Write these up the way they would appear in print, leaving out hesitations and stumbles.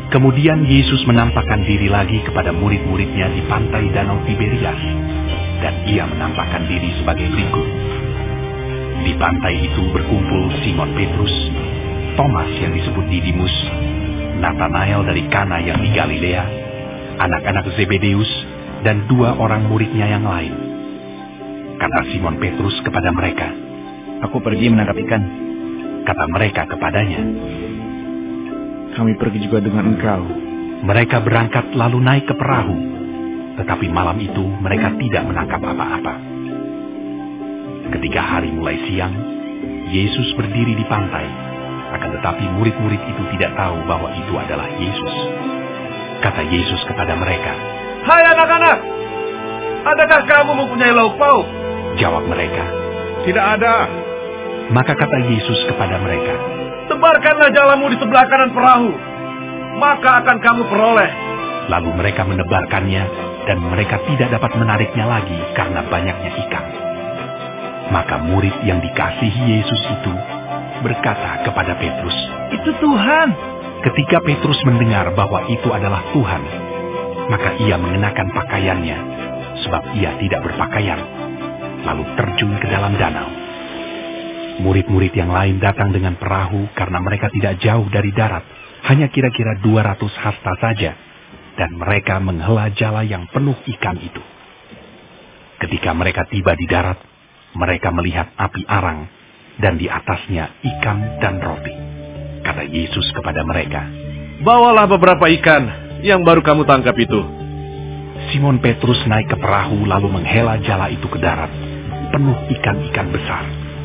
Kemudian Yesus menampakkan diri lagi kepada murid-muridnya di pantai Danau Tiberias, dan ia menampakkan diri sebagai berikut. Di pantai itu berkumpul Simon Petrus, Thomas yang disebut Didimus, Nathanael dari Kana yang di Galilea, anak-anak Zebedeus, dan 2 orang muridnya yang lain. Kata Simon Petrus kepada mereka, "Aku pergi menangkap ikan." Kata mereka kepadanya, "Kami pergi juga dengan engkau." Mereka berangkat lalu naik ke perahu, tetapi malam itu mereka tidak menangkap apa-apa. Ketika hari mulai siang, Yesus berdiri di pantai, akan tetapi murid-murid itu tidak tahu bahwa itu adalah Yesus. Kata Yesus kepada mereka, "Hai anak-anak, adakah kamu mempunyai lauk pauk?" Jawab mereka, "Tidak ada." Maka kata Yesus kepada mereka, "Tebarkanlah jalamu di sebelah kanan perahu, maka akan kamu peroleh." Lalu mereka menebarkannya, dan mereka tidak dapat menariknya lagi karena banyaknya ikan. Maka murid yang dikasihi Yesus itu berkata kepada Petrus, "Itu Tuhan." Ketika Petrus mendengar bahwa itu adalah Tuhan, maka ia mengenakan pakaiannya, sebab ia tidak berpakaian, lalu terjun ke dalam danau. Murid-murid yang lain datang dengan perahu karena mereka tidak jauh dari darat, hanya kira-kira 200 hasta saja, dan mereka menghela jala yang penuh ikan itu. Ketika mereka tiba di darat, mereka melihat api arang, dan di atasnya ikan dan roti. Kata Yesus kepada mereka, "Bawalah beberapa ikan yang baru kamu tangkap itu." Simon Petrus naik ke perahu lalu menghela jala itu ke darat, penuh ikan-ikan besar,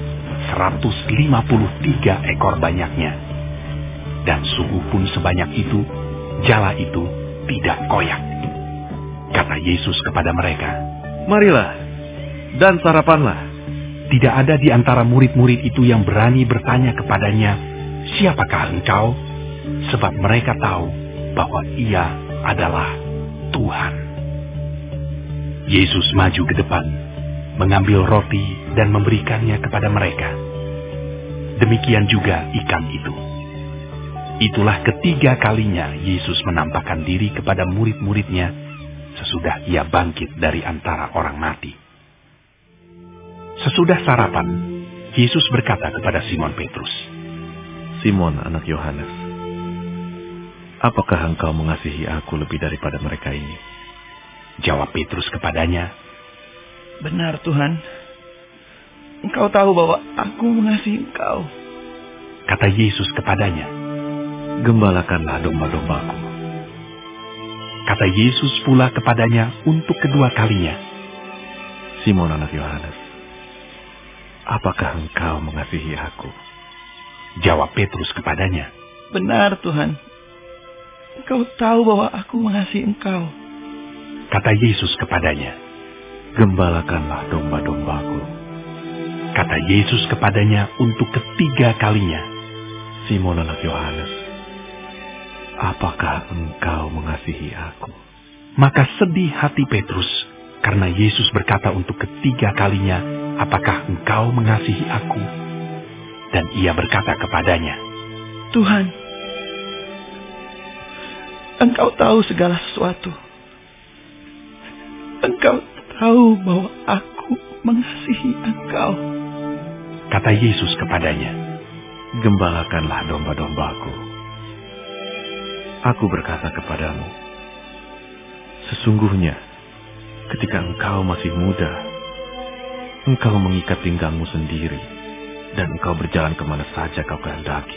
153 ekor banyaknya. Dan sungguh pun sebanyak itu, jala itu tidak koyak. Kata Yesus kepada mereka, "Marilah, dan sarapanlah." Tidak ada di antara murid-murid itu yang berani bertanya kepadanya, "Siapakah engkau?" Sebab mereka tahu bahwa ia adalah Tuhan. Yesus maju ke depan, mengambil roti dan memberikannya kepada mereka. Demikian juga ikan itu. Itulah ketiga kalinya Yesus menampakkan diri kepada murid-muridnya sesudah ia bangkit dari antara orang mati. Sesudah sarapan, Yesus berkata kepada Simon Petrus, "Simon, anak Yohanes, apakah engkau mengasihi aku lebih daripada mereka ini?" Jawab Petrus kepadanya, "Benar Tuhan, Engkau tahu bahwa aku mengasihi Engkau." Kata Yesus kepadanya, "Gembalakanlah domba-dombaku." Kata Yesus pula kepadanya untuk kedua kalinya, "Simon, anak Yohanes, apakah engkau mengasihi aku?" Jawab Petrus kepadanya, "Benar Tuhan, Engkau tahu bahwa aku mengasihi Engkau." Kata Yesus kepadanya, "Gembalakanlah domba-dombaku." Kata Yesus kepadanya untuk ketiga kalinya, "Simon, anak Yohanes, apakah engkau mengasihi aku?" Maka sedih hati Petrus karena Yesus berkata untuk ketiga kalinya, "Apakah engkau mengasihi aku?" Dan ia berkata kepadanya, "Tuhan, Engkau tahu segala sesuatu. Engkau tahu bahwa aku mengasihi Engkau." Kata Yesus kepadanya, "Gembalakanlah domba-dombaku. Aku berkata kepadamu, sesungguhnya ketika engkau masih muda, engkau mengikat pinggangmu sendiri, dan engkau berjalan kemana saja kau kehendaki.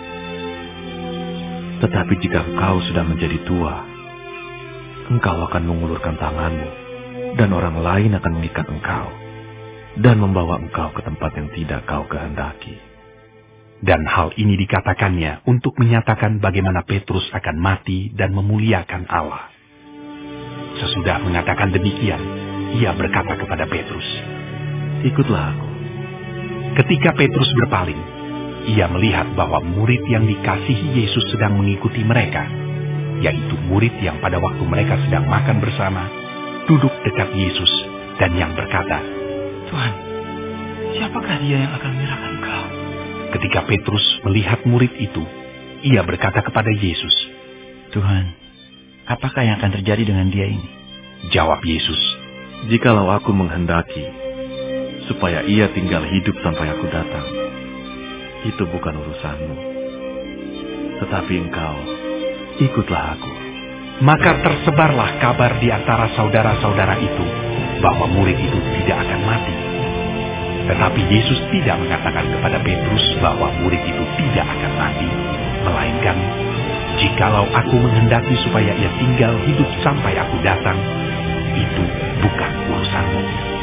Tetapi jika engkau sudah menjadi tua, engkau akan mengulurkan tanganmu, dan orang lain akan mengikat engkau, dan membawa engkau ke tempat yang tidak kau kehendaki." Dan hal ini dikatakannya untuk menyatakan bagaimana Petrus akan mati dan memuliakan Allah. Sesudah mengatakan demikian, ia berkata kepada Petrus, "Ikutlah aku." Ketika Petrus berpaling, ia melihat bahwa murid yang dikasihi Yesus sedang mengikuti mereka, yaitu murid yang pada waktu mereka sedang makan bersama, duduk dekat Yesus dan yang berkata, "Tuhan, siapakah dia yang akan menyerahkan Engkau?" Ketika Petrus melihat murid itu, ia berkata kepada Yesus, Tuhan, apakah yang akan terjadi dengan dia ini? Jawab Yesus, "Jikalau aku menghendaki supaya ia tinggal hidup sampai aku datang, itu bukan urusanmu. Tetapi engkau, ikutlah aku." Maka tersebarlah kabar di antara saudara-saudara itu bahwa murid itu tidak akan mati. Tetapi Yesus tidak mengatakan kepada Petrus bahwa murid itu tidak akan mati, melainkan, "Jikalau aku menghendaki supaya ia tinggal hidup sampai aku datang, itu bukan urusanmu."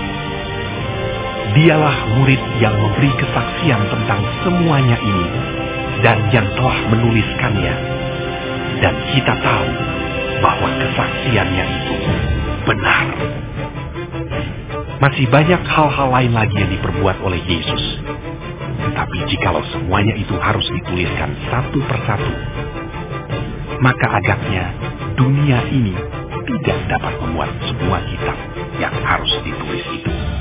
Dialah murid yang memberi kesaksian tentang semuanya ini dan yang telah menuliskannya. Dan kita tahu bahwa kesaksiannya itu benar. Masih banyak hal-hal lain lagi yang diperbuat oleh Yesus. Tetapi jikalau semuanya itu harus dituliskan satu persatu, maka agaknya dunia ini tidak dapat memuat semua kitab yang harus ditulis itu.